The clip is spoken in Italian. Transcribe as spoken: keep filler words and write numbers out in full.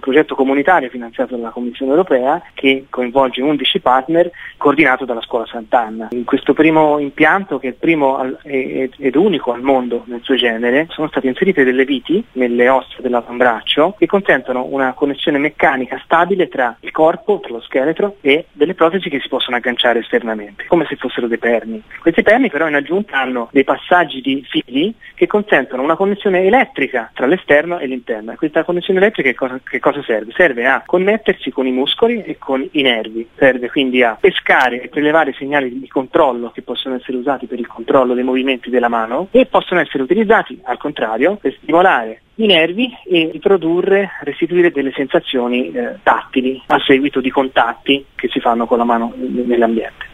progetto comunitario finanziato dalla Commissione Europea che coinvolge undici partner, coordinato dalla Scuola Sant'Anna. In questo primo impianto, che è il primo al, ed, ed unico al mondo nel suo genere, sono state inserite delle viti nelle ossa dell'avambraccio che consentono una connessione meccanica stabile tra il corpo, tra lo scheletro, e delle protesi che si possono agganciare esternamente, come se fossero dei perni. Questi perni però in aggiunta hanno dei passaggi di fili che consentono una connessione elettrica tra l'esterno e l'interno. Questa connessione elettrica che cosa, che cosa serve? Serve a connettersi con i muscoli e con i nervi, serve quindi a pescare e prelevare segnali di controllo che possono essere usati per il controllo dei movimenti della mano e possono essere utilizzati al contrario per stimolare i nervi e riprodurre, restituire delle sensazioni eh, tattili a seguito di contatti che si fanno con la mano nell'ambiente.